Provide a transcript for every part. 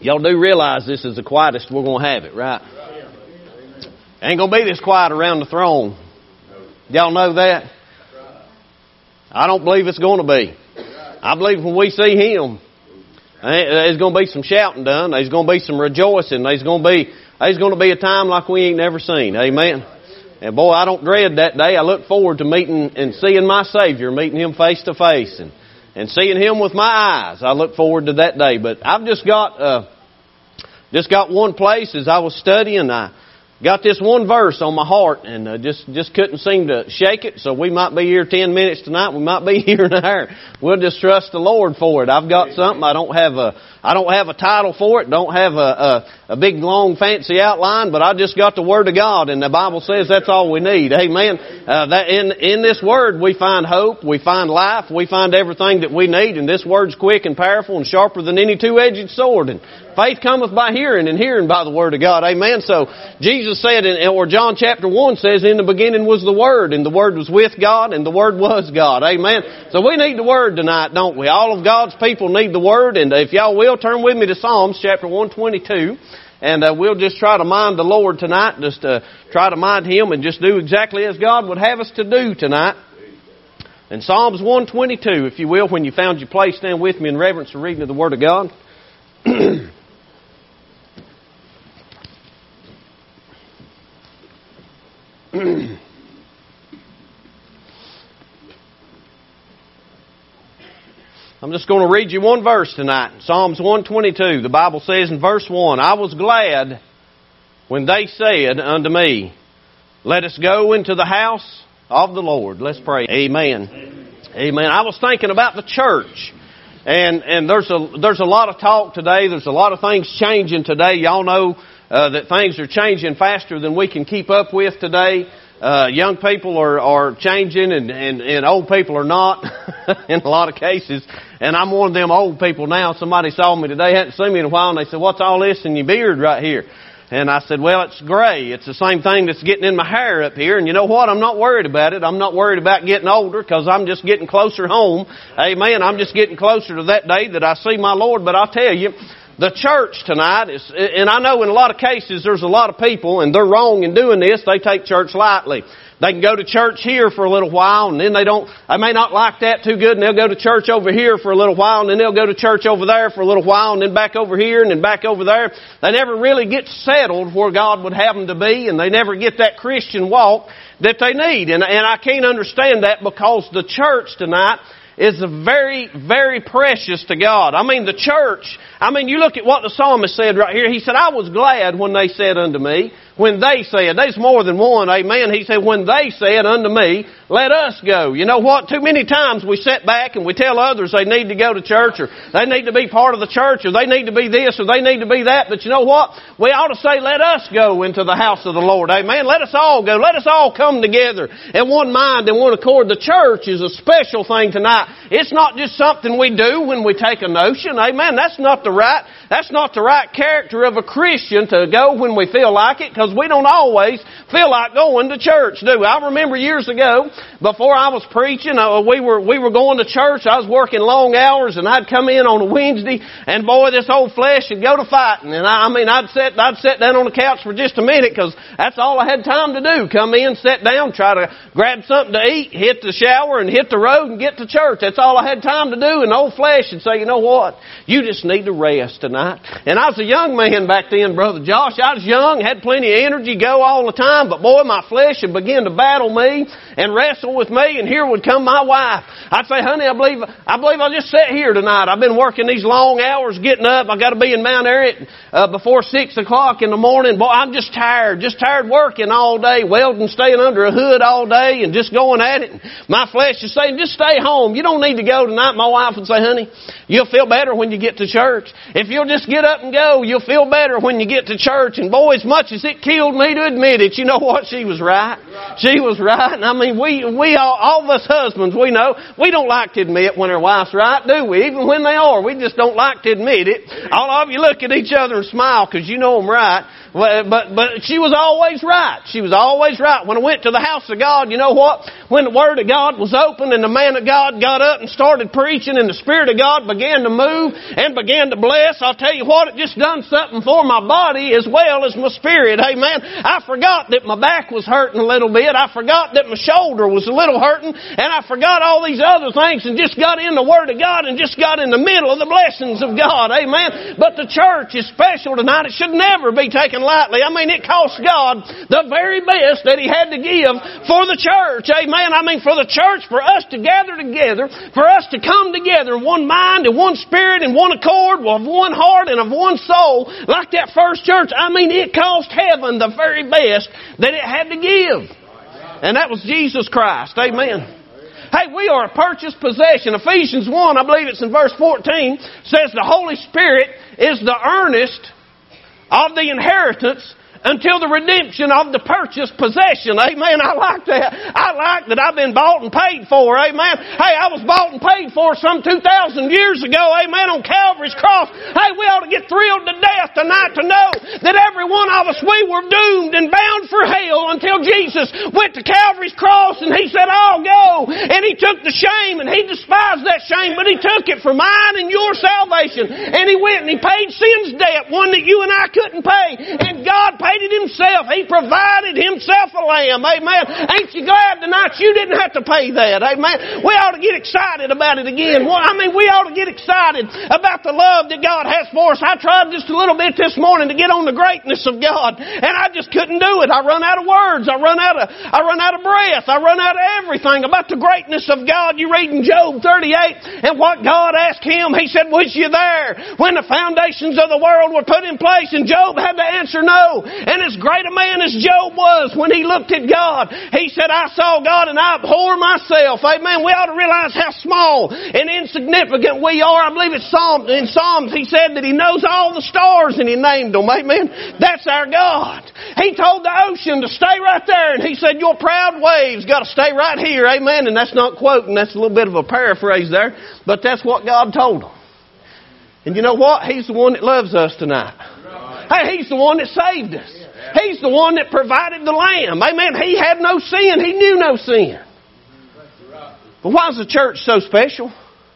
Y'all do realize this is the quietest we're going to have it, right? Ain't going to be this quiet around the throne. Y'all know that? I don't believe it's going to be. I believe when we see Him, there's going to be some shouting done. There's going to be some rejoicing. There's going to be a time like we ain't never seen. Amen. And boy, I don't dread that day. I look forward to meeting and seeing my Savior, meeting Him face to face, and seeing Him with my eyes. I look forward to that day. But I've just got one place as I was studying. I got this one verse on my heart and just couldn't seem to shake it. So we might be here 10 minutes tonight. We might be here an hour. We'll just trust the Lord for it. I've got something. I don't have a title for it. Don't have a big, long, fancy outline, but I just got the Word of God, and the Bible says that's all we need. Amen. That in this Word we find hope, we find life, we find everything that we need, and this Word's quick and powerful and sharper than any two-edged sword. And faith cometh by hearing, and hearing by the Word of God. Amen. So Jesus said, or John chapter 1 says, in the beginning was the Word, and the Word was with God, and the Word was God. Amen. So we need the Word tonight, don't we? All of God's people need the Word, and if y'all will, turn with me to Psalms chapter 122, and we'll just try to mind the Lord tonight, just try to mind Him and just do exactly as God would have us to do tonight. And Psalms 122, if you will, when you found your place, stand with me in reverence for reading of the Word of God. I'm just going to read you one verse tonight. Psalms 122. The Bible says in verse 1, I was glad when they said unto me, let us go into the house of the Lord. Let's pray. Amen. Amen. I was thinking about the church. And there's a lot of talk today. There's a lot of things changing today. Y'all know that things are changing faster than we can keep up with today. Young people are changing and old people are not in a lot of cases. And I'm one of them old people now. Somebody saw me today, hadn't seen me in a while, and they said, what's all this in your beard right here? And I said, well, it's gray. It's the same thing that's getting in my hair up here. And you know what? I'm not worried about it. I'm not worried about getting older because I'm just getting closer home. Amen. I'm just getting closer to that day that I see my Lord. But I'll tell you, the church tonight is, and I know in a lot of cases there's a lot of people, and they're wrong in doing this. They take church lightly. They can go to church here for a little while, and then they may not like that too good, and they'll go to church over here for a little while, and then they'll go to church over there for a little while, and then back over here, and then back over there. They never really get settled where God would have them to be, and they never get that Christian walk that they need. And I can't understand that because the church tonight is very, very precious to God. I mean, the church, you look at what the psalmist said right here. He said, I was glad when they said unto me, when they said, there's more than one, amen. He said, when they said unto me, let us go. You know what? Too many times we sit back and we tell others they need to go to church, or they need to be part of the church, or they need to be this, or they need to be that. But you know what? We ought to say, let us go into the house of the Lord, amen. Let us all go. Let us all come together in one mind and one accord. The church is a special thing tonight. It's not just something we do when we take a notion, amen. That's not the right character of a Christian to go when we feel like it, because we don't always feel like going to church, do we? I remember years ago, before I was preaching, we were going to church. I was working long hours, and I'd come in on a Wednesday, and boy, this old flesh would go to fighting. And I'd sit down on the couch for just a minute, because that's all I had time to do. Come in, sit down, try to grab something to eat, hit the shower, and hit the road and get to church. That's all I had time to do. And the old flesh would say, you know what? You just need to rest tonight. And I was a young man back then, Brother Josh. I was young, had plenty of energy, go all the time, but boy, my flesh would begin to battle me and wrestle with me, and here would come my wife. I'd say, honey, I believe I'll just sit here tonight. I've been working these long hours, getting up. I got to be in Mount Airy before 6 o'clock in the morning. Boy, I'm just tired working all day, welding, staying under a hood all day, and just going at it. And my flesh is saying, just stay home. You don't need to go tonight. My wife would say, honey, you'll feel better when you get to church. If you'll just get up and go, you'll feel better when you get to church. And boy, as much as it killed me to admit it, you know what? She was right. She was right. And we all of us husbands, we know, we don't like to admit when our wife's right, do we? Even when they are, we just don't like to admit it. All of you look at each other and smile because you know them right. But she was always right. She was always right. When I went to the house of God, you know what? When the Word of God was open and the man of God got up and started preaching and the Spirit of God began to move and began to bless, I'll tell you what, it just done something for my body as well as my spirit. Amen. I forgot that my back was hurting a little bit. I forgot that my shoulder was a little hurting. And I forgot all these other things and just got in the Word of God and just got in the middle of the blessings of God. Amen. But the church is special tonight. It should never be taken lightly. I mean, it cost God the very best that He had to give for the church. Amen. I mean, for the church, for us to gather together, for us to come together in one mind and one spirit and one accord, of one heart and of one soul, like that first church. I mean, it cost heaven the very best that it had to give. And that was Jesus Christ. Amen. Hey, we are a purchased possession. Ephesians 1, I believe it's in verse 14, says the Holy Spirit is the earnest of the inheritance until the redemption of the purchased possession. Amen. I like that. I like that I've been bought and paid for. Amen. Hey, I was bought and paid for some 2,000 years ago. Amen. On Calvary's cross. Hey, we ought to get thrilled to death tonight to know that every one of us, we were doomed and bound for hell until Jesus went to Calvary's cross and He said, I'll go. And He took the shame and He despised that shame, but He took it for mine and your salvation. And He went and He paid sin's debt, one that you and I couldn't pay. And God paid it Himself. He provided Himself a lamb. Amen. Ain't you glad tonight you didn't have to pay that? Amen. We ought to get excited about it again. I mean, we ought to get excited about the love that God has for us. I tried just a little bit this morning to get on the greatness of God, and I just couldn't do it. I run out of words. I run out of breath. I run out of everything about the greatness of God. You read in Job 38 and what God asked him. He said, was you there when the foundations of the world were put in place? And Job had to answer no. And as great a man as Job was when he looked at God, he said, I saw God and I abhor myself. Amen. We ought to realize how small and insignificant we are. I believe it's in Psalms he said that He knows all the stars and He named them. Amen. That's our God. He told the ocean to stay right there, and He said, your proud waves got to stay right here. Amen. And that's not quoting. That's a little bit of a paraphrase there. But that's what God told them. And you know what? He's the one that loves us tonight. Hey, He's the one that saved us. He's the one that provided the lamb. Amen. He had no sin. He knew no sin. But why is the church so special?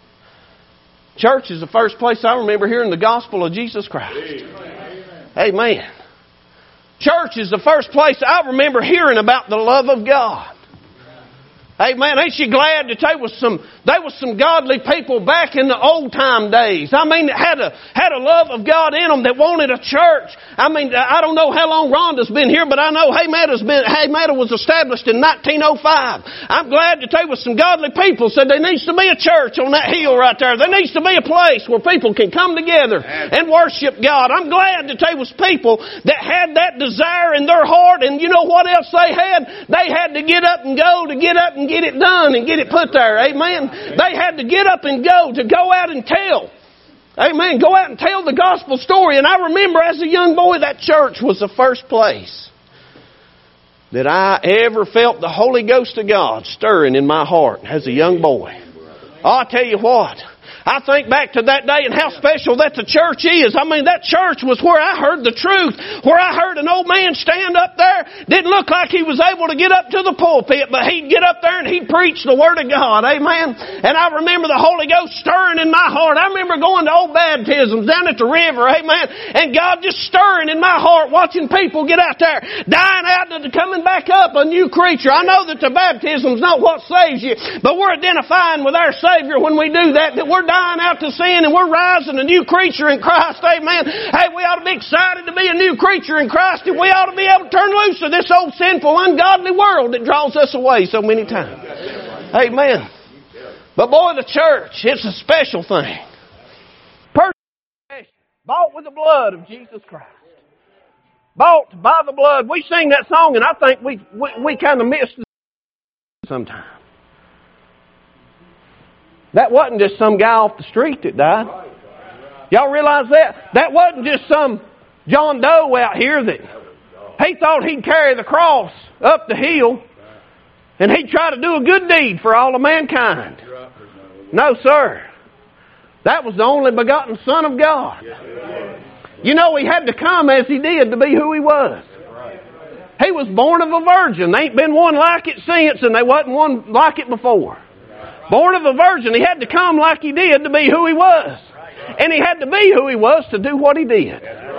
Church is the first place I remember hearing the gospel of Jesus Christ. Amen. Church is the first place I remember hearing about the love of God. Amen. Ain't you glad that there was some godly people back in the old time days? I mean, that had a love of God in them that wanted a church. I mean, I don't know how long Rhonda's been here, but I know Haymata was established in 1905. I'm glad that there was some godly people said there needs to be a church on that hill right there. There needs to be a place where people can come together and worship God. I'm glad that there was people that had that desire in their heart, and you know what else they had? They had to get up and go to get up and get it done and get it put there. Amen. They had to get up and go out and tell. Amen. Go out and tell the gospel story. And I remember as a young boy, that church was the first place that I ever felt the Holy Ghost of God stirring in my heart as a young boy. Oh, I'll tell you what. I think back to that day and how special that the church is. I mean, that church was where I heard the truth, where I heard an old man stand up there. Didn't look like he was able to get up to the pulpit, but he'd get up there and he'd preach the Word of God. Amen. And I remember the Holy Ghost stirring in my heart. I remember going to old baptisms down at the river. Amen. And God just stirring in my heart, watching people get out there, dying out and coming back up a new creature. I know that the baptism's not what saves you, but we're identifying with our Savior when we do that we're dying out to sin and we're rising a new creature in Christ. Amen. Hey, we ought to be excited to be a new creature in Christ, and we ought to be able to turn loose of this old sinful, ungodly world that draws us away so many times. Amen. But boy, the church, it's a special thing. Purchased, bought with the blood of Jesus Christ. Bought by the blood. We sing that song, and I think we kind of miss it sometimes. That wasn't just some guy off the street that died. Y'all realize that? That wasn't just some John Doe out here that he thought he'd carry the cross up the hill and he'd try to do a good deed for all of mankind. No, sir. That was the only begotten Son of God. You know, He had to come as He did to be who He was. He was born of a virgin. There ain't been one like it since, and there wasn't one like it before. Born of a virgin. He had to come like He did to be who He was. And He had to be who He was to do what He did.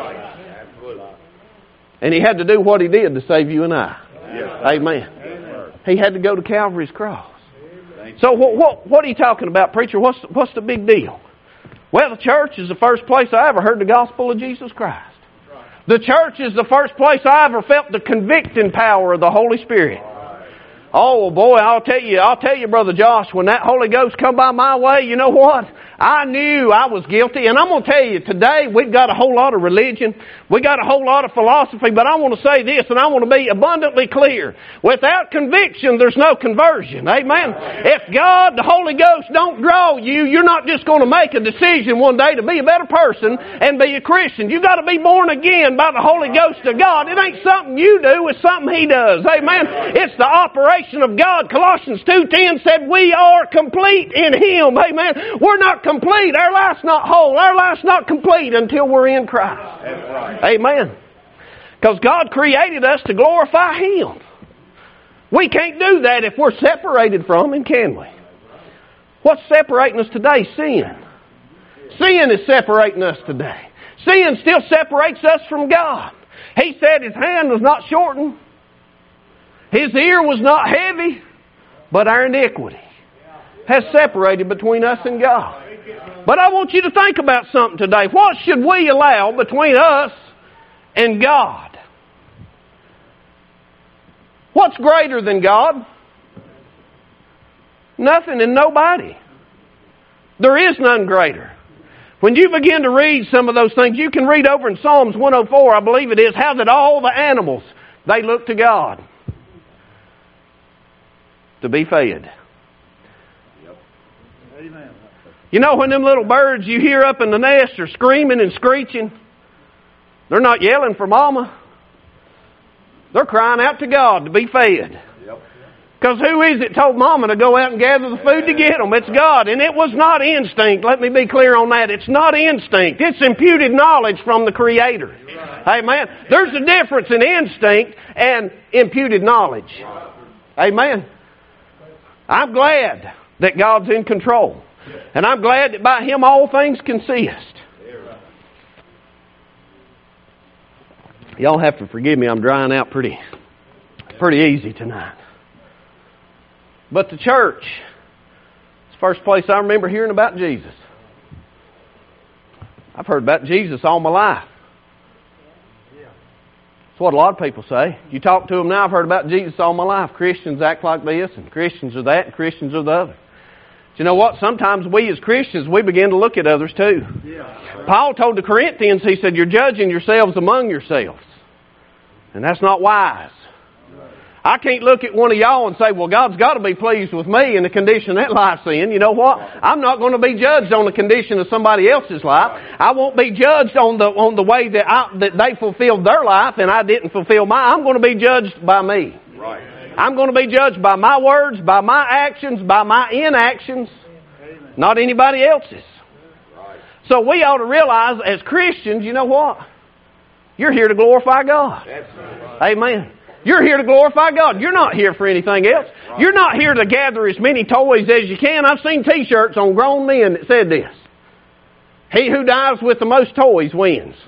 And He had to do what He did to save you and I. Amen. He had to go to Calvary's cross. So what are you talking about, preacher? What's the big deal? Well, the church is the first place I ever heard the gospel of Jesus Christ. The church is the first place I ever felt the convicting power of the Holy Spirit. Oh boy, I'll tell you, Brother Josh, when that Holy Ghost come by my way, you know what? I knew I was guilty. And I'm going to tell you, today we've got a whole lot of religion. We got a whole lot of philosophy. But I want to say this, and I want to be abundantly clear. Without conviction, there's no conversion. Amen? If God, the Holy Ghost, don't draw you, you're not just going to make a decision one day to be a better person and be a Christian. You've got to be born again by the Holy Ghost of God. It ain't something you do, it's something He does. Amen? It's the operation of God. Colossians 2:10 said we are complete in Him. Amen? We're not complete. Our life's not whole. Our life's not complete until we're in Christ. That's right. Amen. Because God created us to glorify Him. We can't do that if we're separated from Him, can we? What's separating us today? Sin. Sin is separating us today. Sin still separates us from God. He said His hand was not shortened. His ear was not heavy, but our iniquity has separated between us and God. But I want you to think about something today. What should we allow between us and God? What's greater than God? Nothing and nobody. There is none greater. When you begin to read some of those things, you can read over in Psalms 104, I believe it is, how that all the animals, they look to God to be fed. Amen. You know, when them little birds you hear up in the nest are screaming and screeching, they're not yelling for mama. They're crying out to God to be fed. Because who is it told mama to go out and gather the food to get them? It's God. And it was not instinct. Let me be clear on that. It's not instinct. It's imputed knowledge from the Creator. Amen. There's a difference in instinct and imputed knowledge. Amen. I'm glad that God's in control. And I'm glad that by Him all things consist. Y'all have to forgive me. I'm drying out pretty easy tonight. But the church, it's the first place I remember hearing about Jesus. I've heard about Jesus all my life. That's what a lot of people say. You talk to them now, I've heard about Jesus all my life. Christians act like this, and Christians are that, and Christians are the other. But you know what? Sometimes we as Christians, we begin to look at others too. Paul told the Corinthians, he said, you're judging yourselves among yourselves. And that's not wise. I can't look at one of y'all and say, well, God's got to be pleased with me in the condition that life's in. You know what? I'm not going to be judged on the condition of somebody else's life. I won't be judged on the way that they fulfilled their life and I didn't fulfill mine. I'm going to be judged by me. I'm going to be judged by my words, by my actions, by my inactions, not anybody else's. So we ought to realize as Christians, you know what? You're here to glorify God. Amen. You're here to glorify God. You're not here for anything else. You're not here to gather as many toys as you can. I've seen T-shirts on grown men that said this. He who dives with the most toys wins.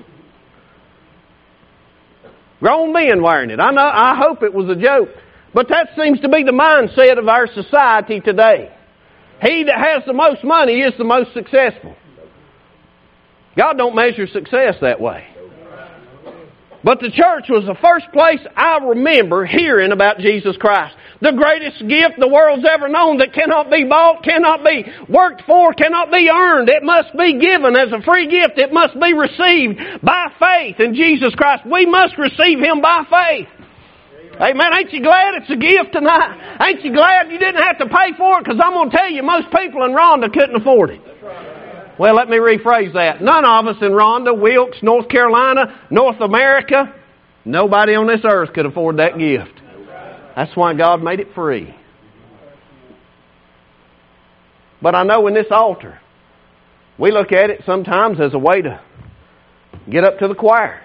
Grown men wearing it. I hope it was a joke. But that seems to be the mindset of our society today. He that has the most money is the most successful. God don't measure success that way. But the church was the first place I remember hearing about Jesus Christ. The greatest gift the world's ever known that cannot be bought, cannot be worked for, cannot be earned. It must be given as a free gift. It must be received by faith in Jesus Christ. We must receive Him by faith. Amen. Ain't you glad it's a gift tonight? Ain't you glad you didn't have to pay for it? Because I'm going to tell you, most people in Rhonda couldn't afford it. Well, let me rephrase that. None of us in Rhonda, Wilkes, North Carolina, North America, nobody on this earth could afford that gift. That's why God made it free. But I know in this altar, we look at it sometimes as a way to Get up to the choir.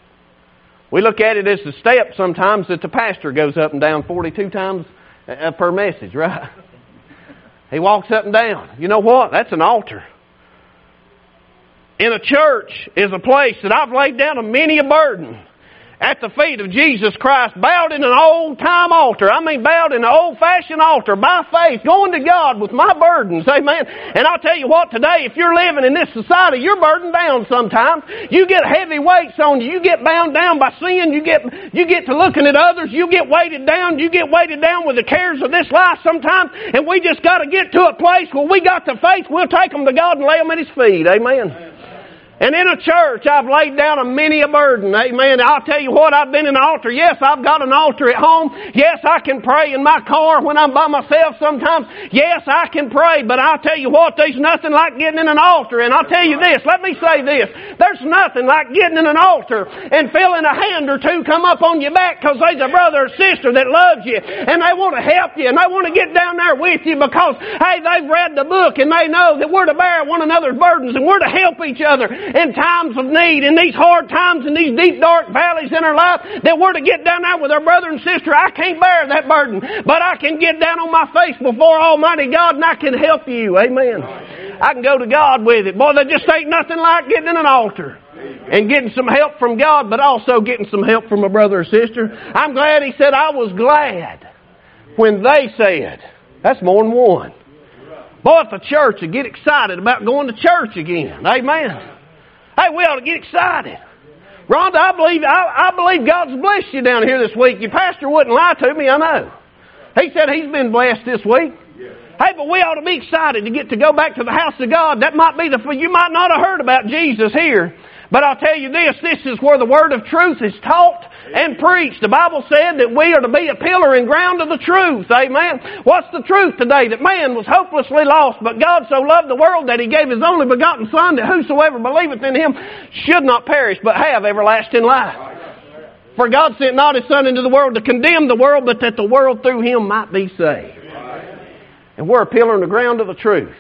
We look at it as the step sometimes that the pastor goes up and down 42 times per message, right? He walks up and down. You know what? That's an altar. In a church is a place that I've laid down a many a burden at the feet of Jesus Christ, bowed in an old-time altar. I mean, bowed in an old-fashioned altar by faith, going to God with my burdens. Amen. And I'll tell you what, today, if you're living in this society, you're burdened down sometimes. You get heavy weights on you. You get bound down by sin. You get to looking at others. You get weighted down. You get weighted down with the cares of this life sometimes. And we just got to get to a place where we got the faith. We'll take them to God and lay them at His feet. Amen. And in a church, I've laid down a many a burden. Amen. I'll tell you what, I've been in an altar. Yes, I've got an altar at home. Yes, I can pray in my car when I'm by myself sometimes. Yes, I can pray. But I'll tell you what, there's nothing like getting in an altar. And I'll tell you this, let me say this. There's nothing like getting in an altar and feeling a hand or two come up on your back because there's a brother or sister that loves you and they want to help you and they want to get down there with you because, hey, they've read the book and they know that we're to bear one another's burdens and we're to help each other in times of need, in these hard times, in these deep, dark valleys in our life, that we're to get down there with our brother and sister. I can't bear that burden, but I can get down on my face before Almighty God and I can help you. Amen. I can go to God with it. Boy, there just ain't nothing like getting in an altar and getting some help from God, but also getting some help from a brother or sister. I'm glad he said, I was glad when they said. That's more than one. Boy, if the church would get excited about going to church again. Amen. Hey, we ought to get excited. Rhonda, I believe God's blessed you down here this week. Your pastor wouldn't lie to me, I know. He said he's been blessed this week. Hey, but we ought to be excited to get to go back to the house of God. That might be you might not have heard about Jesus here. But I'll tell you this is where the word of truth is taught and preached. The Bible said that we are to be a pillar and ground of the truth. Amen. What's the truth today? That man was hopelessly lost, but God so loved the world that He gave His only begotten Son, that whosoever believeth in Him should not perish, but have everlasting life. For God sent not His Son into the world to condemn the world, but that the world through Him might be saved. And we're a pillar and the ground of the truth.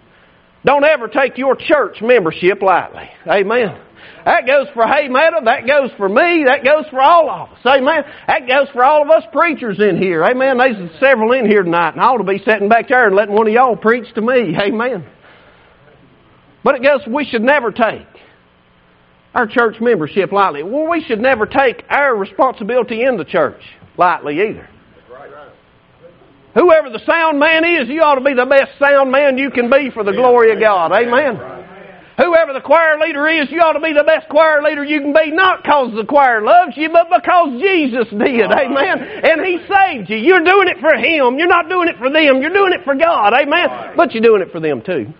Don't ever take your church membership lightly. Amen. That goes for Haymeta, that goes for me, that goes for all of us. Amen. That goes for all of us preachers in here. Amen. There's several in here tonight, and I ought to be sitting back there and letting one of y'all preach to me. Amen. But it goes, we should never take our church membership lightly. Well, we should never take our responsibility in the church lightly either. Whoever the sound man is, you ought to be the best sound man you can be for the glory of God. Amen. Whoever the choir leader is, you ought to be the best choir leader you can be, not because the choir loves you, but because Jesus did. Amen. And He saved you. You're doing it for Him. You're not doing it for them. You're doing it for God. Amen. But you're doing it for them too.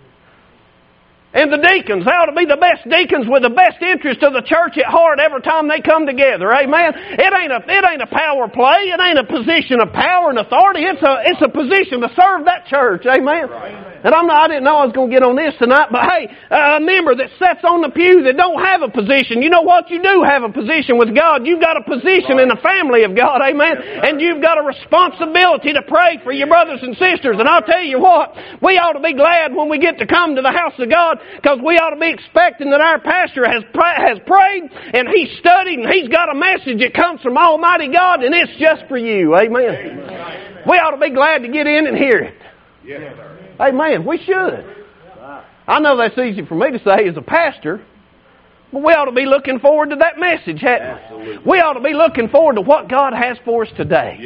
And the deacons, they ought to be the best deacons with the best interest of the church at heart every time they come together. Amen. It ain't a power play. It ain't a position of power and authority. It's a position to serve that church. Amen. And I didn't know I was going to get on this tonight, but hey, a member that sits on the pew that don't have a position, you know what? You do have a position with God. You've got a position in the family of God. Amen. And you've got a responsibility to pray for your brothers and sisters. And I'll tell you what, we ought to be glad when we get to come to the house of God, because we ought to be expecting that our pastor has prayed and he's studied and he's got a message that comes from Almighty God, and it's just for you. Amen. We ought to be glad to get in and hear it. Amen. We should. I know that's easy for me to say as a pastor, but we ought to be looking forward to that message, hadn't we? We ought to be looking forward to what God has for us today.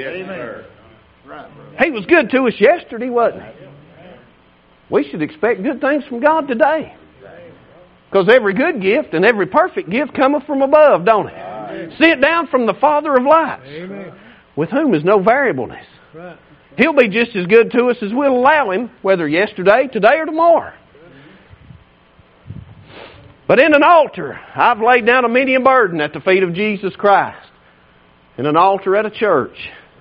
He was good to us yesterday, wasn't He? We should expect good things from God today. Because every good gift and every perfect gift cometh from above, don't it? Sent down from the Father of lights, with whom is no variableness. He'll be just as good to us as we'll allow Him, whether yesterday, today, or tomorrow. But in an altar, I've laid down a many a burden at the feet of Jesus Christ. In an altar at a church.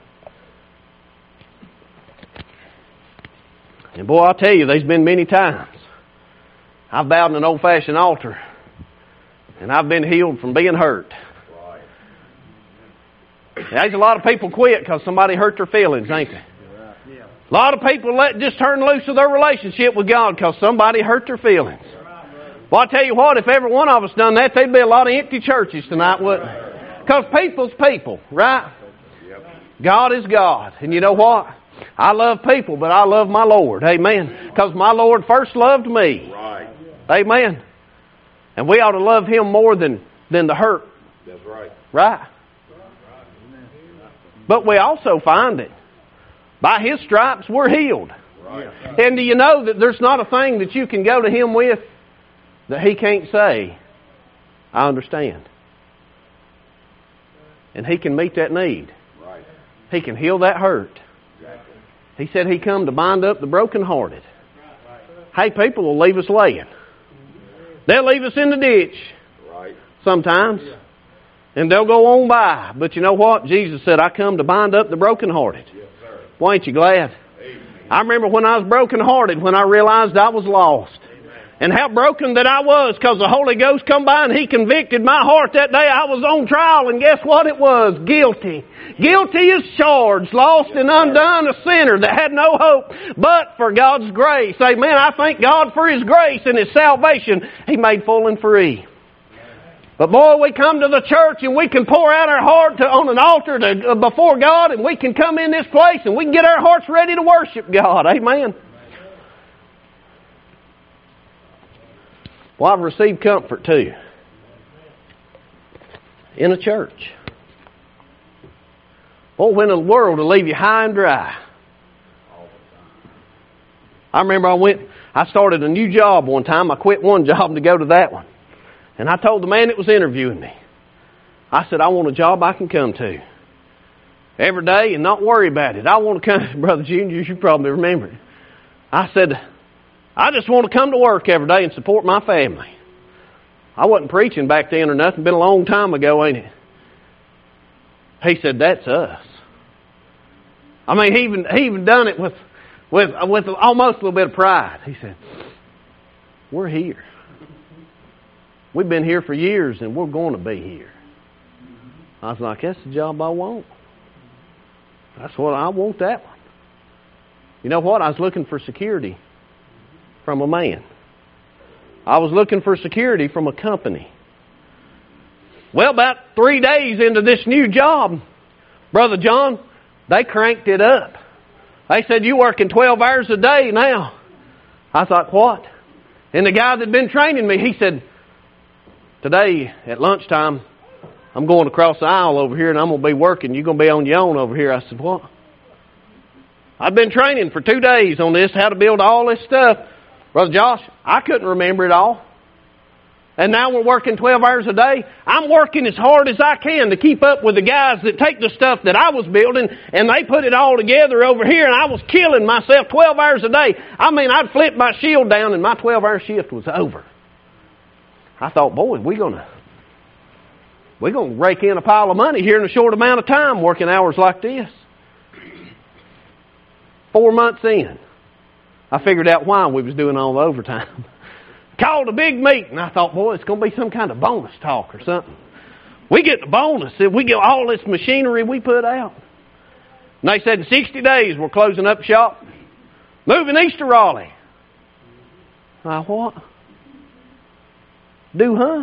And boy, I'll tell you, there's been many times I've bowed in an old-fashioned altar and I've been healed from being hurt. There's a lot of people quit because somebody hurt their feelings, ain't they? A lot of people just turn loose of their relationship with God because somebody hurt their feelings. Well, I tell you what, if every one of us done that, there'd be a lot of empty churches tonight, wouldn't there? Because people's people, right? God is God. And you know what? I love people, but I love my Lord. Amen. Because my Lord first loved me. Right. Amen. And we ought to love Him more than the hurt. That's right. Right. But we also find it. By His stripes, we're healed. Right. And do you know that there's not a thing that you can go to Him with that He can't say, I understand. And He can meet that need. Right. He can heal that hurt. Exactly. He said He come to bind up the brokenhearted. Hey, people will leave us laying. They'll leave us in the ditch. Right. Sometimes. And they'll go on by. But you know what? Jesus said, I come to bind up the brokenhearted. Yes, sir. Well, ain't you glad? Amen. I remember when I was brokenhearted, when I realized I was lost. And how broken that I was, because the Holy Ghost come by and He convicted my heart that day. I was on trial, and guess what it was? Guilty. Guilty as charged, lost and undone, a sinner that had no hope, but for God's grace. Amen. I thank God for His grace and His salvation. He made full and free. But boy, we come to the church and we can pour out our heart on an altar before God, and we can come in this place and we can get our hearts ready to worship God. Amen. Well, I've received comfort too. In a church. Oh, when the world will leave you high and dry. I remember I started a new job one time. I quit one job to go to that one. And I told the man that was interviewing me, I said, I want a job I can come to every day and not worry about it. I want to come, Brother Junior, you probably remember it. I said, I just want to come to work every day and support my family. I wasn't preaching back then or nothing. Been a long time ago, ain't it? He said, that's us. I mean, he even done it with almost a little bit of pride. He said, we're here. We've been here for years and we're going to be here. I was like, that's the job I want. That's what I want, that one. You know what? I was looking for security from a man. I was looking for security from a company. Well, about 3 days into this new job, Brother John, they cranked it up. They said, you working 12 hours a day now. I thought, what? And the guy that had been training me, he said, today at lunchtime, I'm going across the aisle over here and I'm going to be working. You're going to be on your own over here. I said, what? I've been training for 2 days on this, how to build all this stuff. Brother Josh, I couldn't remember it all. And now we're working 12 hours a day. I'm working as hard as I can to keep up with the guys that take the stuff that I was building and they put it all together over here, and I was killing myself 12 hours a day. I mean, I'd flip my shield down and my 12-hour shift was over. I thought, boy, we're going to rake in a pile of money here in a short amount of time working hours like this. 4 months in, I figured out why we was doing all the overtime. Called a big meeting. I thought, boy, it's going to be some kind of bonus talk or something. We get the bonus if we get all this machinery we put out. And they said in 60 days we're closing up shop, moving east to Raleigh. What? Huh?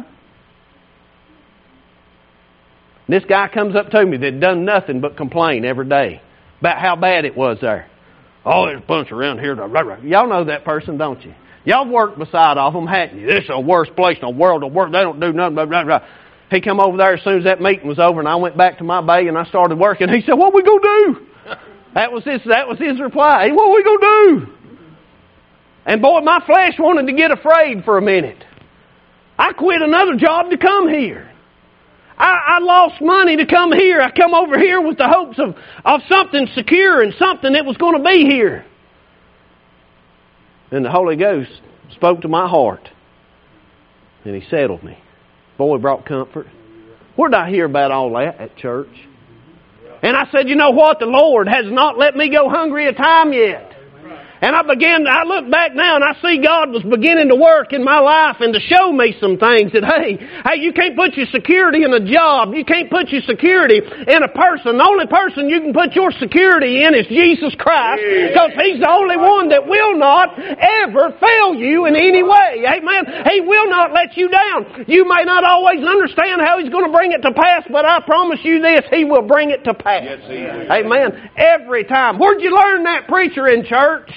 This guy comes up to me that done nothing but complain every day about how bad it was there. Oh, there's a bunch around here. Y'all know that person, don't you? Y'all worked beside of them, hadn't you? This is the worst place in the world to work. They don't do nothing. Blah, blah, blah. He come over there as soon as that meeting was over, and I went back to my bay and I started working. He said, what we going to do? That was his reply. Hey, what we going to do? And boy, my flesh wanted to get afraid for a minute. I quit another job to come here. I lost money to come here. I come over here with the hopes of something secure and something that was going to be here. And the Holy Ghost spoke to my heart. And He settled me. Boy, brought comfort. Where did I hear about all that? At church. And I said, you know what? The Lord has not let me go hungry a time yet. And I look back now and I see God was beginning to work in my life and to show me some things that, hey, you can't put your security in a job. You can't put your security in a person. The only person you can put your security in is Jesus Christ, because He's the only one that will not ever fail you in any way. Amen. He will not let you down. You may not always understand how He's going to bring it to pass, but I promise you this, He will bring it to pass. Yes, amen. Every time. Where'd you learn that, preacher, in church?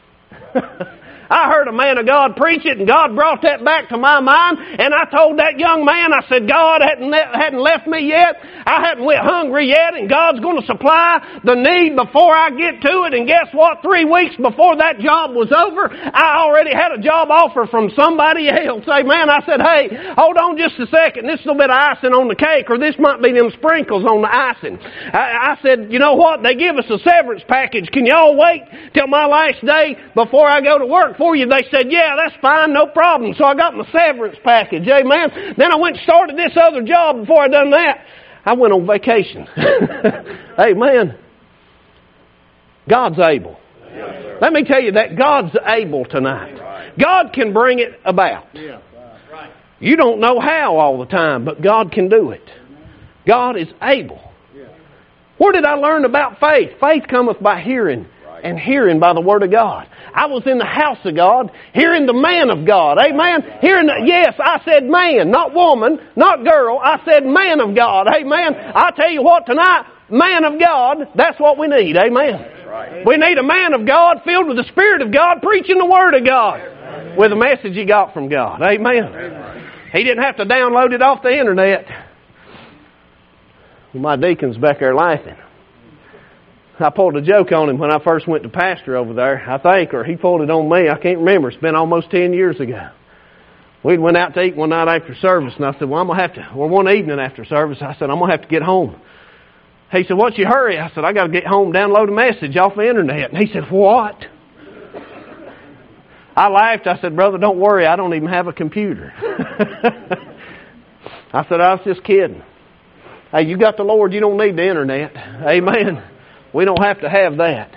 I heard a man of God preach it, and God brought that back to my mind. And I told that young man, I said, God hadn't left me yet. I hadn't went hungry yet, and God's going to supply the need before I get to it. And guess what? 3 weeks before that job was over, I already had a job offer from somebody else. Amen. I said, hey, hold on just a second. This is a little bit of icing on the cake, or this might be them sprinkles on the icing. I said, you know what? They give us a severance package. Can y'all wait till my last day before I go to work for you? They said, yeah, that's fine, no problem. So I got my severance package, amen. Then I went and started this other job. Before I done that, I went on vacation. Amen. God's able. Yes, let me tell you that God's able tonight. Right. God can bring it about. Yeah. Right. You don't know how all the time, but God can do it. God is able. Yeah. Where did I learn about faith? Faith cometh by hearing, and hearing by the Word of God. I was in the house of God, hearing the man of God. Amen. Yes, I said man, not woman, not girl. I said man of God. Amen. I tell you what tonight, man of God, that's what we need. Amen. Right. We need a man of God filled with the Spirit of God, preaching the Word of God with a message he got from God. Amen. He didn't have to download it off the internet. My deacon's back there laughing. I pulled a joke on him when I first went to pastor over there, I think, or he pulled it on me. I can't remember. It's been almost 10 years ago. We went out to eat one night after service, and I said, well, I'm going to have to, or one evening after service, I said, I'm going to have to get home. He said, what's your hurry? I said, I got to get home, download a message off the internet. And he said, what? I laughed. I said, brother, don't worry. I don't even have a computer. I said, I was just kidding. Hey, you got the Lord. You don't need the internet. Amen. We don't have to have that.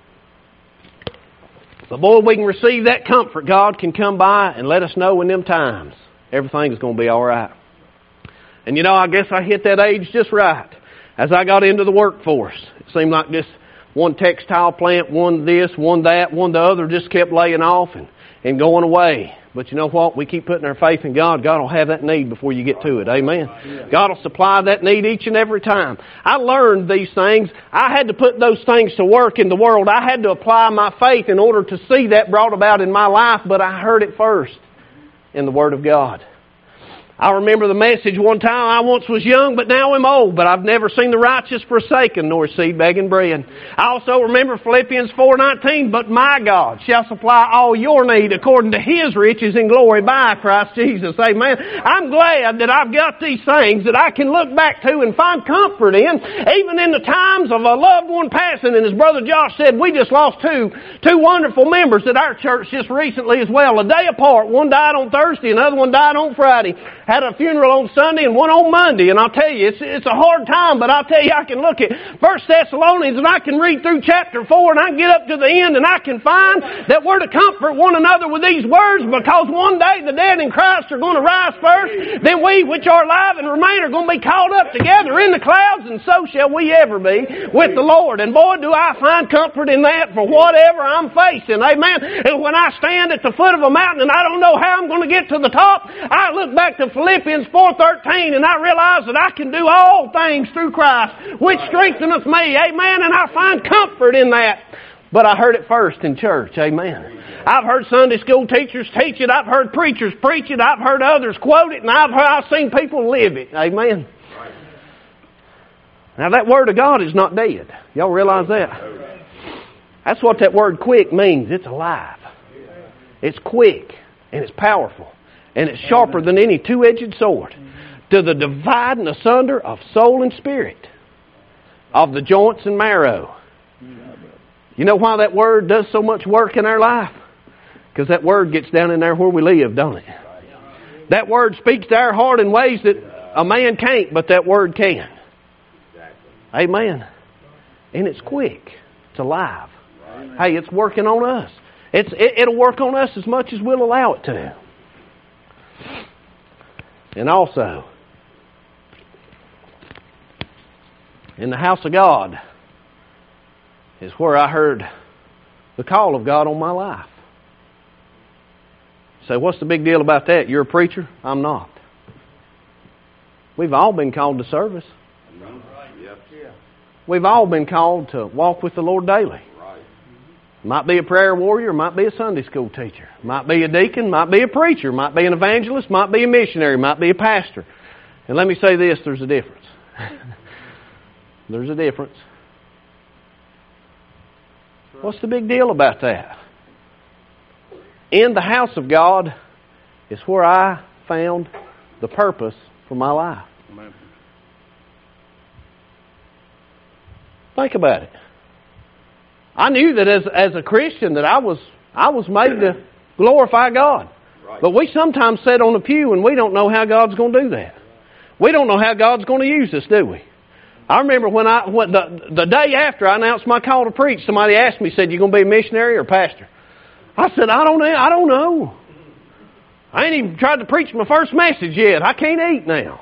But boy, we can receive that comfort. God can come by and let us know in them times everything's going to be all right. And you know, I guess I hit that age just right. As I got into the workforce, it seemed like just one textile plant, one this, one that, one the other just kept laying off and going away. But you know what? We keep putting our faith in God. God will have that need before you get to it. Amen. God will supply that need each and every time. I learned these things. I had to put those things to work in the world. I had to apply my faith in order to see that brought about in my life. But I heard it first in the Word of God. I remember the message one time, I once was young, but now I'm old, but I've never seen the righteous forsaken, nor seed begging bread. I also remember Philippians 4:19, but my God shall supply all your need according to His riches in glory by Christ Jesus. Amen. I'm glad that I've got these things that I can look back to and find comfort in, even in the times of a loved one passing. And as Brother Josh said, we just lost two wonderful members at our church just recently as well, a day apart. One died on Thursday, another one died on Friday. Had a funeral on Sunday and one on Monday. And I'll tell you, it's a hard time, but I'll tell you, I can look at 1 Thessalonians and I can read through chapter 4 and I can get up to the end and I can find that we're to comfort one another with these words, because one day the dead in Christ are going to rise first. Then we which are alive and remain are going to be caught up together in the clouds, and so shall we ever be with the Lord. And boy, do I find comfort in that for whatever I'm facing. Amen. And when I stand at the foot of a mountain and I don't know how I'm going to get to the top, I look back to Philippians 4:13 and I realize that I can do all things through Christ, which strengtheneth me. Amen. And I find comfort in that. But I heard it first in church. Amen. I've heard Sunday school teachers teach it. I've heard preachers preach it. I've heard others quote it. And I've seen people live it. Amen. Now that Word of God is not dead. Y'all realize that? That's what that word quick means. It's alive. It's quick and it's powerful. And it's sharper than any two-edged sword, to the dividing asunder of soul and spirit, of the joints and marrow. You know why that Word does so much work in our life? Because that Word gets down in there where we live, don't it? That Word speaks to our heart in ways that a man can't, but that Word can. Amen. And it's quick. It's alive. Hey, it's working on us. It'll work on us as much as we'll allow it to. And also, in the house of God is where I heard the call of God on my life. You say, what's the big deal about that? You're a preacher? I'm not. We've all been called to service. We've all been called to walk with the Lord daily. Might be a prayer warrior, might be a Sunday school teacher, might be a deacon, might be a preacher, might be an evangelist, might be a missionary, might be a pastor. And let me say this, there's a difference. There's a difference. What's the big deal about that? In the house of God is where I found the purpose for my life. Amen. Think about it. I knew that as a Christian that I was made to glorify God. Right. But we sometimes sit on a pew and we don't know how God's going to do that. We don't know how God's going to use us, do we? I remember when the day after I announced my call to preach, somebody asked me, said, "You going to be a missionary or a pastor?" I said, I don't know. I ain't even tried to preach my first message yet. I can't eat now.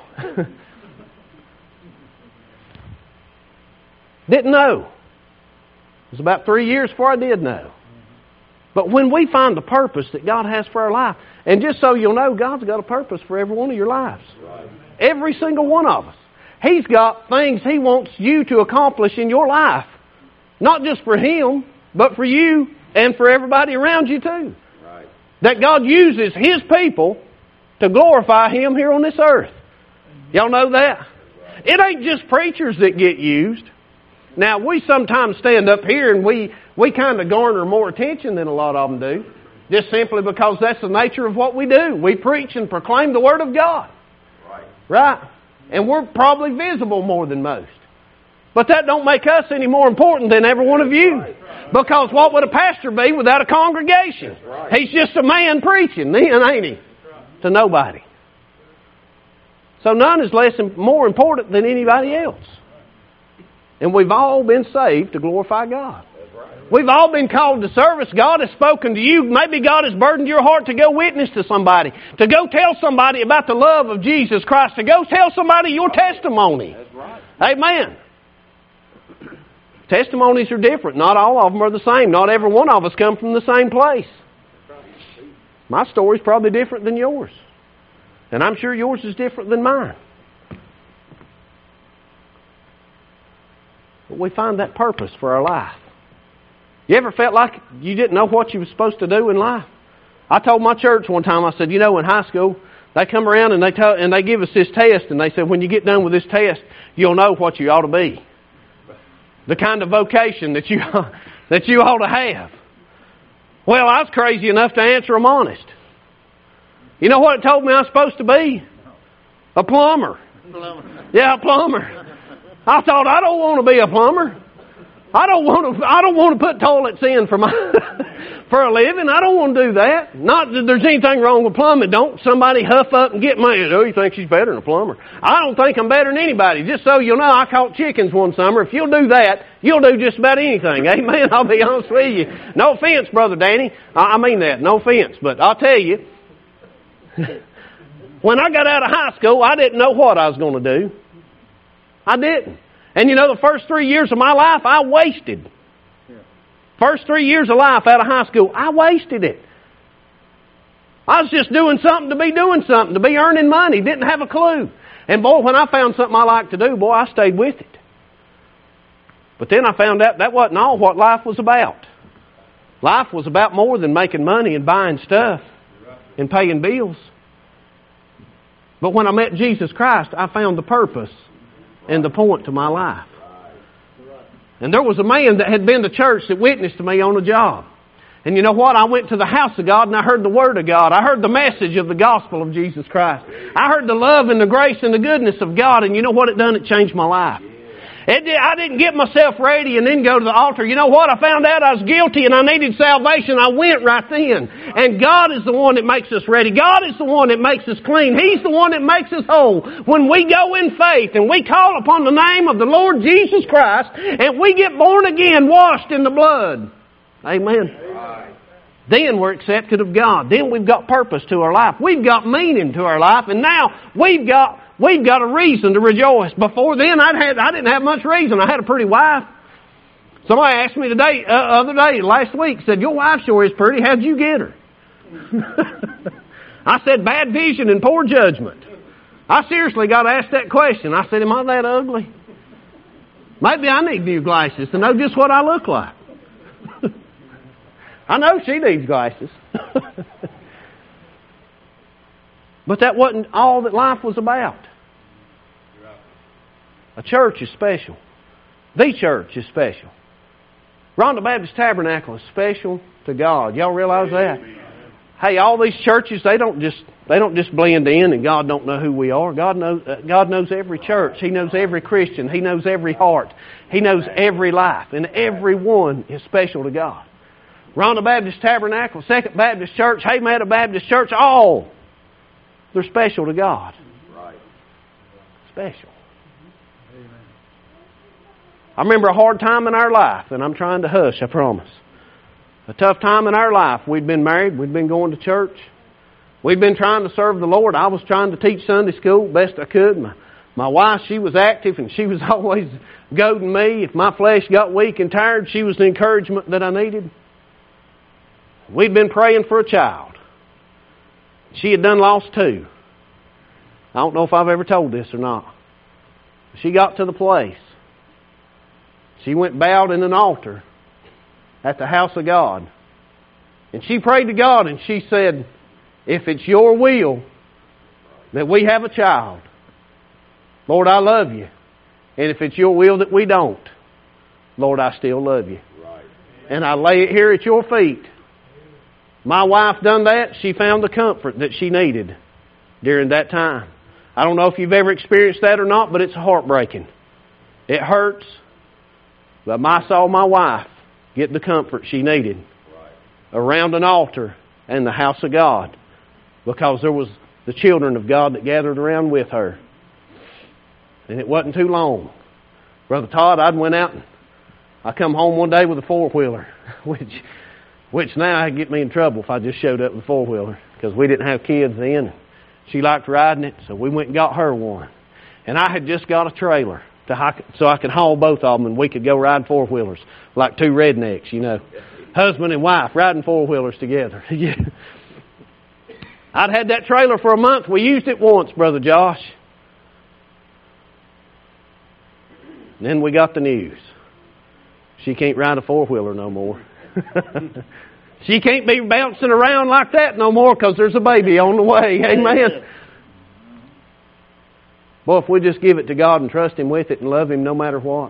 Didn't know. It was about 3 years before I did know. But when we find the purpose that God has for our life, and just so you'll know, God's got a purpose for every one of your lives. Right. Every single one of us. He's got things He wants you to accomplish in your life. Not just for Him, but for you and for everybody around you too. Right. That God uses His people to glorify Him here on this earth. Y'all know that? Right. It ain't just preachers that get used. Now, we sometimes stand up here and we kind of garner more attention than a lot of them do. Just simply because that's the nature of what we do. We preach and proclaim the Word of God. Right? And we're probably visible more than most. But that don't make us any more important than every one of you. Because what would a pastor be without a congregation? He's just a man preaching then, ain't he? To nobody. So none is more important than anybody else. And we've all been saved to glorify God. We've all been called to service. God has spoken to you. Maybe God has burdened your heart to go witness to somebody. To go tell somebody about the love of Jesus Christ. To go tell somebody your testimony. That's right. Amen. Testimonies are different. Not all of them are the same. Not every one of us come from the same place. My story's probably different than yours. And I'm sure yours is different than mine. But we find that purpose for our life. You ever felt like you didn't know what you were supposed to do in life? I told my church one time, I said, in high school, they come around and they give us this test, and they said, when you get done with this test, you'll know what you ought to be. The kind of vocation that you ought to have. Well, I was crazy enough to answer them honest. You know what it told me I was supposed to be? A plumber. Yeah, a plumber. I thought, I don't want to be a plumber. I don't want to put toilets in for a living. I don't want to do that. Not that there's anything wrong with plumbing. Don't somebody huff up and get mad. Oh, you think she's better than a plumber? I don't think I'm better than anybody. Just so you'll know, I caught chickens one summer. If you'll do that, you'll do just about anything. Amen. I'll be honest with you. No offense, Brother Danny. I mean that. No offense. But I'll tell you, when I got out of high school, I didn't know what I was going to do. I didn't. And the first 3 years of my life, I wasted. First 3 years of life out of high school, I wasted it. I was just doing something to be doing something, to be earning money. Didn't have a clue. And boy, when I found something I liked to do, boy, I stayed with it. But then I found out that wasn't all what life was about. Life was about more than making money and buying stuff and paying bills. But when I met Jesus Christ, I found the purpose and the point to my life. And there was a man that had been to church that witnessed to me on a job. And you know what? I went to the house of God and I heard the Word of God. I heard the message of the gospel of Jesus Christ. I heard the love and the grace and the goodness of God. And you know what it done? It changed my life. I didn't get myself ready and then go to the altar. You know what? I found out I was guilty and I needed salvation. I went right then. And God is the one that makes us ready. God is the one that makes us clean. He's the one that makes us whole. When we go in faith and we call upon the name of the Lord Jesus Christ and we get born again, washed in the blood Amen. Then we're accepted of God. Then we've got purpose to our life. We've got meaning to our life. And now we've got a reason to rejoice. Before then, I didn't have much reason. I had a pretty wife. Somebody asked me last week, said, your wife sure is pretty. How'd you get her? I said, bad vision and poor judgment. I seriously got asked that question. I said, am I that ugly? Maybe I need new glasses to know just what I look like. I know she needs glasses. But that wasn't all that life was about. A church is special. The church is special. Ronda Baptist Tabernacle is special to God. Y'all realize that? Hey, all these churches, they don't just blend in and God don't know who we are. God knows every church. He knows every Christian. He knows every heart. He knows every life. And every one is special to God. Ronda Baptist Tabernacle, Second Baptist Church, Haymata Baptist Church, all, they're special to God. Right. Special. Amen. I remember a hard time in our life, and I'm trying to hush, I promise. A tough time in our life. We'd been married, we'd been going to church. We'd been trying to serve the Lord. I was trying to teach Sunday school best I could. My wife, she was active, and she was always goading me. If my flesh got weak and tired, she was the encouragement that I needed. We'd been praying for a child. She had done lost 2. I don't know if I've ever told this or not. She got to the place. She went bowed in an altar at the house of God. And she prayed to God and she said, if it's your will that we have a child, Lord, I love you. And if it's your will that we don't, Lord, I still love you. Right. And I lay it here at your feet. My wife done that. She found the comfort that she needed during that time. I don't know if you've ever experienced that or not, but it's heartbreaking. It hurts. But I saw my wife get the comfort she needed around an altar in the house of God because there was the children of God that gathered around with her. And it wasn't too long. Brother Todd, I went out and I come home one day with a 4-wheeler, which now would get me in trouble if I just showed up with a 4-wheeler because we didn't have kids then. She liked riding it, so we went and got her one. And I had just got a trailer so I could haul both of them and we could go ride 4-wheelers like 2 rednecks, you know. Husband and wife riding 4-wheelers together. I'd had that trailer for a month. We used it once, Brother Josh. And then we got the news. She can't ride a 4-wheeler no more. She can't be bouncing around like that no more because there's a baby on the way. Amen. Boy, if we just give it to God and trust Him with it and love Him no matter what,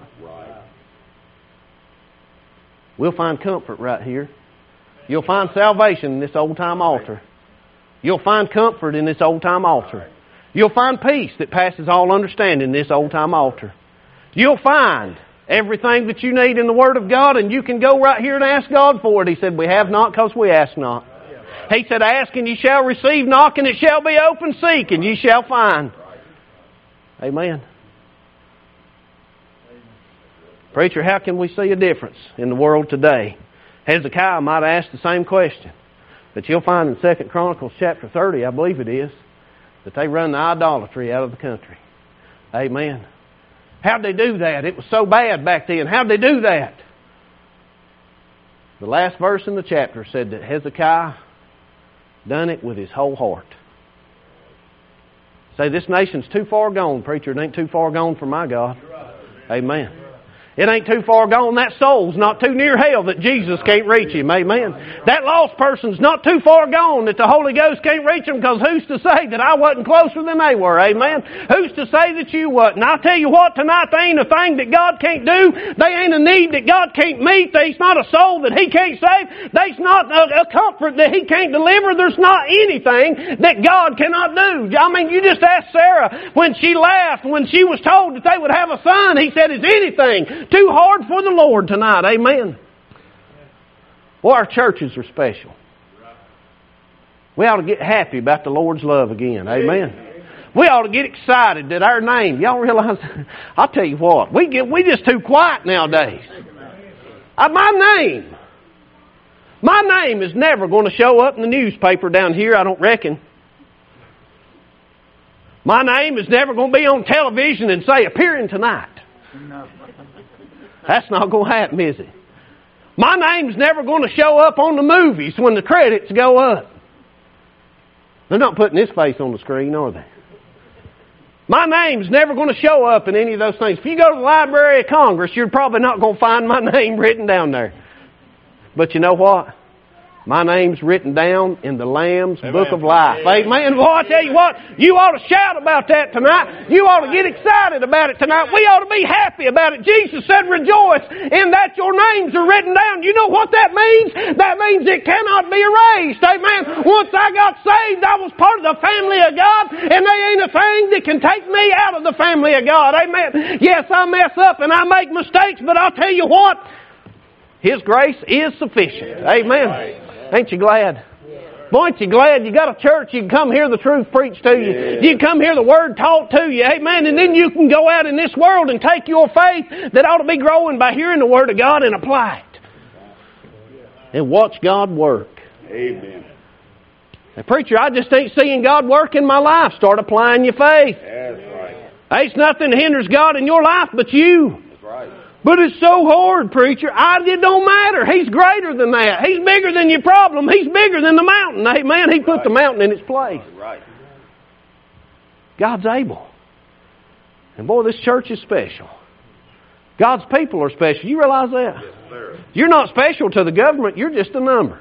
we'll find comfort right here. You'll find salvation in this old-time altar. You'll find comfort in this old-time altar. You'll find peace that passes all understanding in this old-time altar. You'll find everything that you need in the Word of God, and you can go right here and ask God for it. He said, we have not because we ask not. He said, ask and ye shall receive, knock and it shall be open, seek and ye shall find. Amen. Preacher, how can we see a difference in the world today? Hezekiah might have asked the same question. But you'll find in 2 Chronicles chapter 30, I believe it is, that they run the idolatry out of the country. Amen. How'd they do that? It was so bad back then. How'd they do that? The last verse in the chapter said that Hezekiah done it with his whole heart. Say, this nation's too far gone, preacher. It ain't too far gone for my God. Amen. It ain't too far gone. That soul's not too near hell that Jesus can't reach him. Amen. That lost person's not too far gone that the Holy Ghost can't reach him, because who's to say that I wasn't closer than they were? Amen. Who's to say that you wasn't? I'll tell you what, tonight there ain't a thing that God can't do. There ain't a need that God can't meet. There's not a soul that He can't save. There's not a comfort that He can't deliver. There's not anything that God cannot do. I mean, you just ask Sarah when she laughed, when she was told that they would have a son. He said, is anything too hard for the Lord tonight? Amen. Boy, our churches are special. We ought to get happy about the Lord's love again. Amen. We ought to get excited that our name, y'all realize, I'll tell you what, we just too quiet nowadays. My name My name is never going to show up in the newspaper down here, I don't reckon. My name is never going to be on television and say, appearing tonight. No. That's not going to happen, is it? My name's never going to show up on the movies when the credits go up. They're not putting his face on the screen, are they? My name's never going to show up in any of those things. If you go to the Library of Congress, you're probably not going to find my name written down there. But you know what? My name's written down in the Lamb's Book of Life. Amen. Well, I tell you what, you ought to shout about that tonight. You ought to get excited about it tonight. We ought to be happy about it. Jesus said, rejoice in that your names are written down. You know what that means? That means it cannot be erased. Amen. Once I got saved, I was part of the family of God, and there ain't a thing that can take me out of the family of God. Amen. Yes, I mess up and I make mistakes, but I'll tell you what, His grace is sufficient. Amen. Ain't you glad? Boy, ain't you glad you got a church you can come hear the truth preached to you. You can come hear the Word taught to you. Amen. And then you can go out in this world and take your faith that ought to be growing by hearing the Word of God and apply it. And watch God work. Amen. Now, preacher, I just ain't seeing God work in my life. Start applying your faith. That's right. There's nothing that hinders God in your life but you. That's right. But it's so hard, preacher. It don't matter. He's greater than that. He's bigger than your problem. He's bigger than the mountain. Amen. He put the mountain in its place. Right. God's able. And boy, this church is special. God's people are special. You realize that? Yes, sir. You're not special to the government. You're just a number.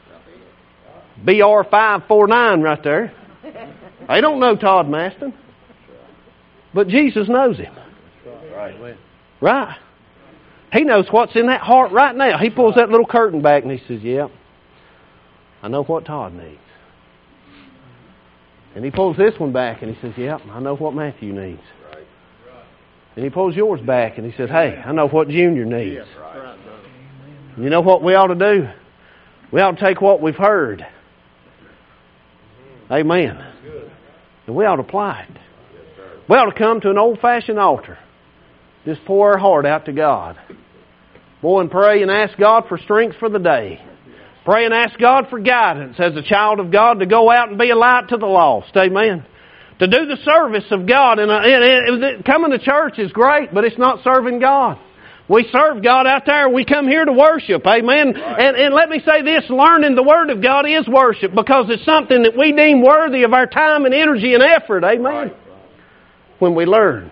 BR 549 right there. They don't know Todd Maston. But Jesus knows him. Right. Right. He knows what's in that heart right now. He pulls that little curtain back and he says, yep, I know what Todd needs. And he pulls this one back and he says, yep, I know what Matthew needs. Right. And he pulls yours back and he says, hey, I know what Junior needs. Right. You know what we ought to do? We ought to take what we've heard. Amen. And we ought to apply it. We ought to come to an old-fashioned altar. Just pour our heart out to God. Boy, and pray and ask God for strength for the day. Pray and ask God for guidance as a child of God to go out and be a light to the lost. Amen. To do the service of God. And coming to church is great, but it's not serving God. We serve God out there. We come here to worship. Amen. Right. And let me say this, learning the Word of God is worship because it's something that we deem worthy of our time and energy and effort. Amen. Right. When we learn.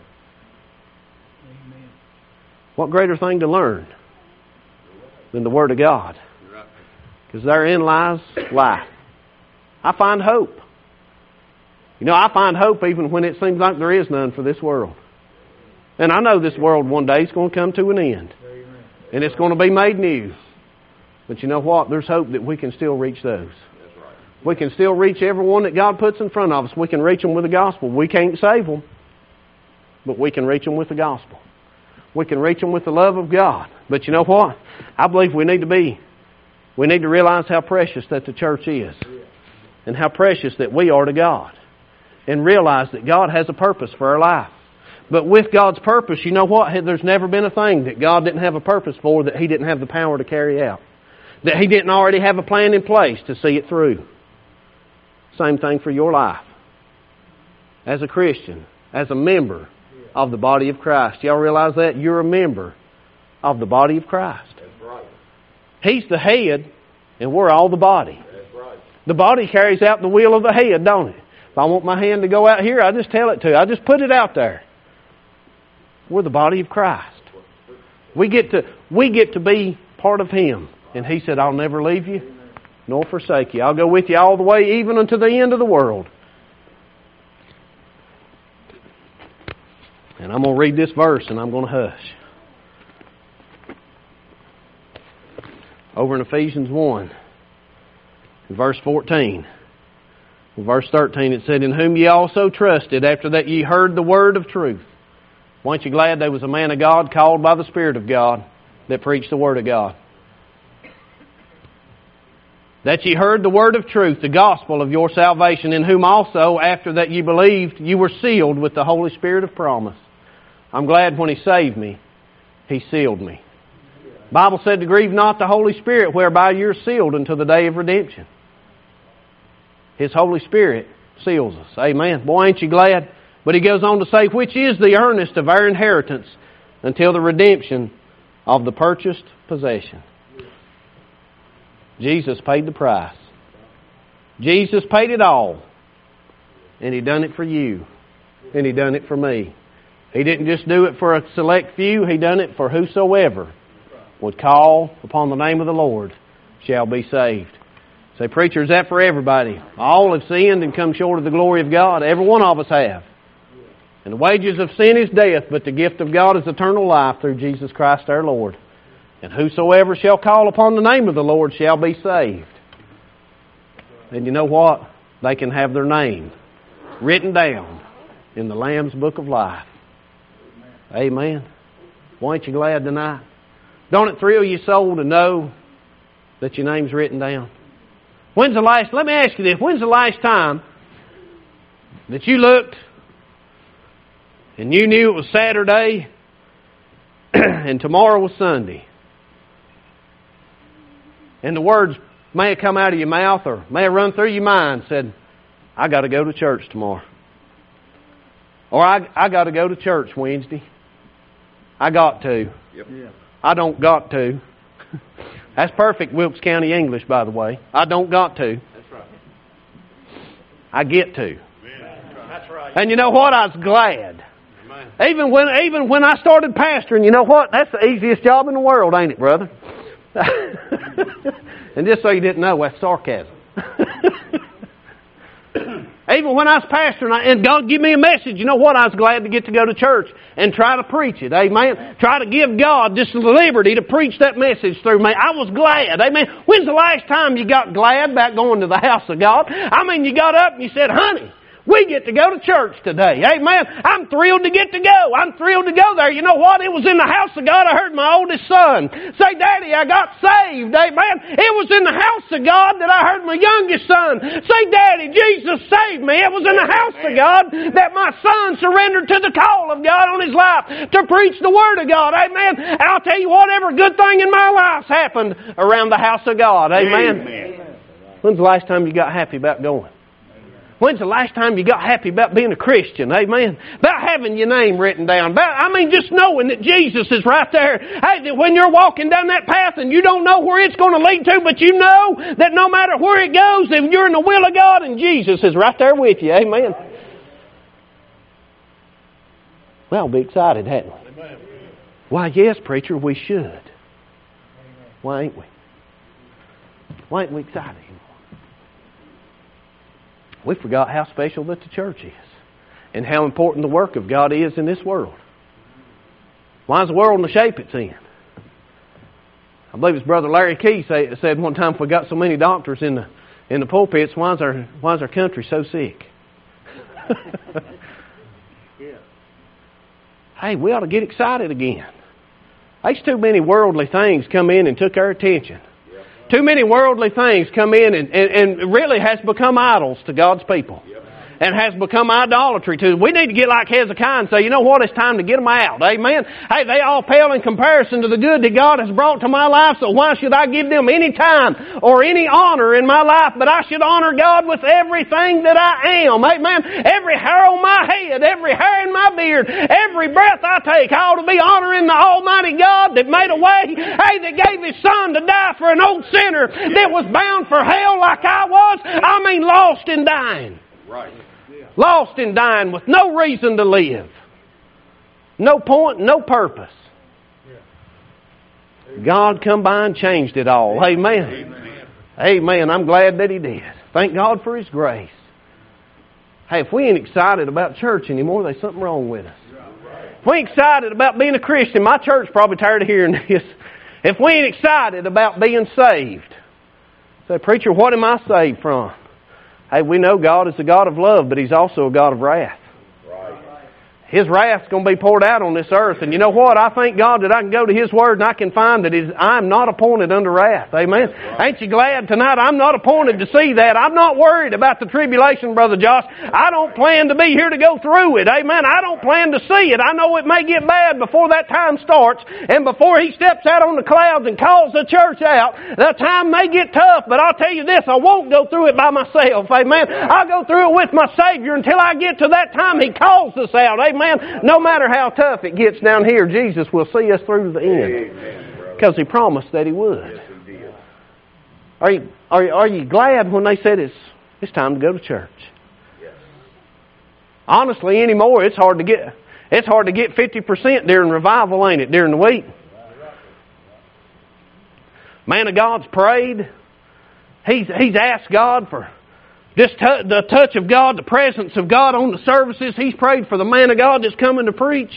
What greater thing to learn than the Word of God? Because therein lies life. I find hope. You know, I find hope even when it seems like there is none for this world. And I know this world one day is going to come to an end. And it's going to be made new. But you know what? There's hope that we can still reach those. We can still reach everyone that God puts in front of us. We can reach them with the gospel. We can't save them. But we can reach them with the gospel. We can reach them with the love of God. But you know what? I believe we need to realize how precious that the church is. And how precious that we are to God. And realize that God has a purpose for our life. But with God's purpose, you know what? There's never been a thing that God didn't have a purpose for that He didn't have the power to carry out. That He didn't already have a plan in place to see it through. Same thing for your life. As a Christian, as a member of the body of Christ. Y'all realize that? You're a member of the body of Christ. That's right. He's the head, and we're all the body. That's right. The body carries out the will of the head, don't it? If I want my hand to go out here, I just tell it to. I just put it out there. We're the body of Christ. We get to be part of Him. And He said, I'll never leave you nor forsake you. I'll go with you all the way, even unto the end of the world. And I'm going to read this verse and I'm going to hush. Over in Ephesians 1, in verse 14. In verse 13 it said, in whom ye also trusted, after that ye heard the word of truth. Weren't you glad there was a man of God called by the Spirit of God that preached the Word of God? That ye heard the word of truth, the gospel of your salvation, in whom also, after that ye believed, you were sealed with the Holy Spirit of promise. I'm glad when He saved me, He sealed me. Bible said to grieve not the Holy Spirit, whereby you're sealed until the day of redemption. His Holy Spirit seals us. Amen. Boy, ain't you glad? But he goes on to say, which is the earnest of our inheritance until the redemption of the purchased possession. Jesus paid the price. Jesus paid it all. And He done it for you. And He done it for me. He didn't just do it for a select few. He done it for whosoever would call upon the name of the Lord shall be saved. Say, preacher, is that for everybody? All have sinned and come short of the glory of God. Every one of us have. And the wages of sin is death, but the gift of God is eternal life through Jesus Christ our Lord. And whosoever shall call upon the name of the Lord shall be saved. And you know what? They can have their name written down in the Lamb's Book of Life. Amen. Well, ain't you glad tonight? Don't it thrill your soul to know that your name's written down? Let me ask you this, when's the last time that you looked and you knew it was Saturday and tomorrow was Sunday? And the words may have come out of your mouth or may have run through your mind, said, I got to go to church tomorrow. Or I got to go to church Wednesday. I got to. Yep. Yeah. I don't got to. That's perfect Wilkes County English, by the way. I don't got to. That's right. I get to. That's right. And you know what? I was glad. Amen. Even when I started pastoring, you know what? That's the easiest job in the world, ain't it, brother? And just so you didn't know, that's sarcasm. Even when I was pastoring, and God gave me a message, you know what? I was glad to get to go to church and try to preach it. Amen. Try to give God just the liberty to preach that message through me. I was glad. Amen. When's the last time you got glad about going to the house of God? I mean, you got up and you said, honey, we get to go to church today. Amen. I'm thrilled to get to go. I'm thrilled to go there. You know what? It was in the house of God. I heard my oldest son say, Daddy, I got saved. Amen. It was in the house of God that I heard my youngest son say, Daddy, Jesus saved me. It was in the house of God that my son surrendered to the call of God on his life to preach the Word of God. Amen. And I'll tell you, whatever good thing in my life happened around the house of God. Amen. When's the last time you got happy about going? When's the last time you got happy about being a Christian? Amen. About having your name written down. Just knowing that Jesus is right there. Hey, that when you're walking down that path and you don't know where it's going to lead to, but you know that no matter where it goes, if you're in the will of God and Jesus is right there with you. Amen. Well, be excited, hadn't we? Why, yes, preacher, we should. Why ain't we? Why ain't we excited? We forgot how special that the church is and how important the work of God is in this world. Why is the world in the shape it's in? I believe his brother Larry Key said one time, if we got so many doctors in the pulpits, why is our country so sick? Hey, we ought to get excited again. There's too many worldly things come in and took our attention. Too many worldly things come in and really has become idols to God's people. And has become idolatry to them. We need to get like Hezekiah and say, you know what, it's time to get them out. Amen. Hey, they all pale in comparison to the good that God has brought to my life, so why should I give them any time or any honor in my life? But I should honor God with everything that I am. Amen. Every hair on my head, every hair in my beard, every breath I take, I ought to be honoring the Almighty God that made a way. Hey, that gave His Son to die for an old sinner that was bound for hell like I was. I mean, lost and dying. Right. Lost and dying with no reason to live. No point, no purpose. God come by and changed it all. Amen. Amen. I'm glad that He did. Thank God for His grace. Hey, if we ain't excited about church anymore, there's something wrong with us. If we ain't excited about being a Christian, my church's probably tired of hearing this. If we ain't excited about being saved, say, preacher, what am I saved from? Hey, we know God is a God of love, but He's also a God of wrath. Right. His wrath's going to be poured out on this earth. And you know what? I thank God that I can go to His Word and I can find that I'm not appointed unto wrath. Amen? Ain't you glad tonight I'm not appointed to see that? I'm not worried about the tribulation, Brother Josh. I don't plan to be here to go through it. Amen? I don't plan to see it. I know it may get bad before that time starts and before He steps out on the clouds and calls the church out. The time may get tough, but I'll tell you this, I won't go through it by myself. Amen? I'll go through it with my Savior until I get to that time He calls us out. Amen? No matter how tough it gets down here, Jesus will see us through the end. Because He promised that He would. Are you glad when they said it's time to go to church? Honestly, anymore, it's hard to get 50% during revival, ain't it, during the week? Man of God's prayed. He's asked God for the touch of God, the presence of God on the services. He's prayed for the man of God that's coming to preach.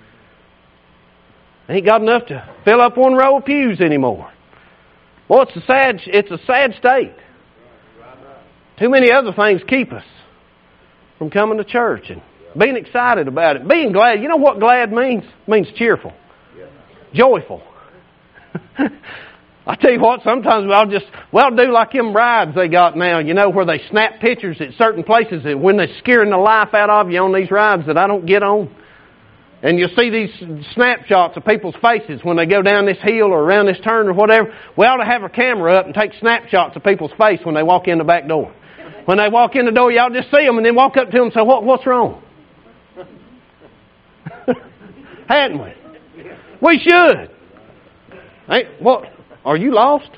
Ain't got enough to fill up one row of pews anymore. Well, it's a sad state. Too many other things keep us from coming to church and being excited about it. Being glad. You know what glad means? It means cheerful. Joyful. I tell you what, sometimes I'll do like them rides they got now, you know, where they snap pictures at certain places when they're scaring the life out of you on these rides that I don't get on. And you'll see these snapshots of people's faces when they go down this hill or around this turn or whatever. We ought to have a camera up and take snapshots of people's face when they walk in the back door. When they walk in the door, y'all just see them and then walk up to them and say, what's wrong? Hadn't we? We should. Hey, what? Are you lost?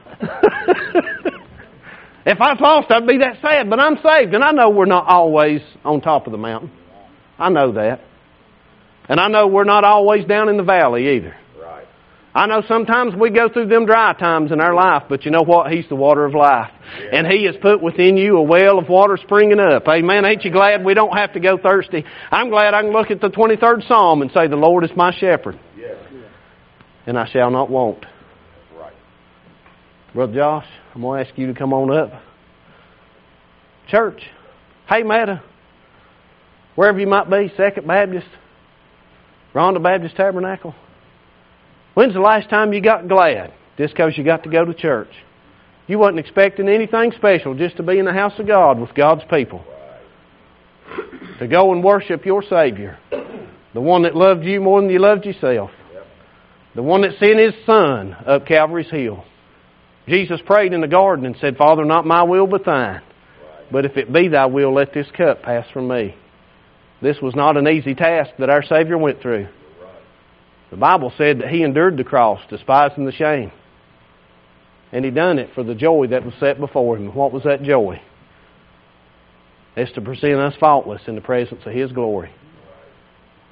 If I was lost, I'd be that sad. But I'm saved, and I know we're not always on top of the mountain. I know that. And I know we're not always down in the valley either. Right. I know sometimes we go through them dry times in our life, but you know what? He's the water of life. Yeah. And He has put within you a well of water springing up. Amen. Ain't you glad we don't have to go thirsty? I'm glad I can look at the 23rd Psalm and say, the Lord is my shepherd. Yes. And I shall not want. Brother Josh, I'm going to ask you to come on up. Church, hey Meta, wherever you might be, Second Baptist, Rhonda Baptist Tabernacle. When's the last time you got glad just because you got to go to church? You wasn't expecting anything special, just to be in the house of God with God's people. To go and worship your Savior. The one that loved you more than you loved yourself. The one that sent His Son up Calvary's hill. Jesus prayed in the garden and said, Father, not my will but thine. But if it be thy will, let this cup pass from me. This was not an easy task that our Savior went through. The Bible said that He endured the cross, despising the shame. And He done it for the joy that was set before Him. What was that joy? It's to present us faultless in the presence of His glory.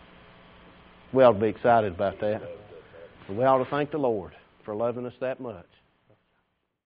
We ought to be excited about that. We ought to thank the Lord for loving us that much.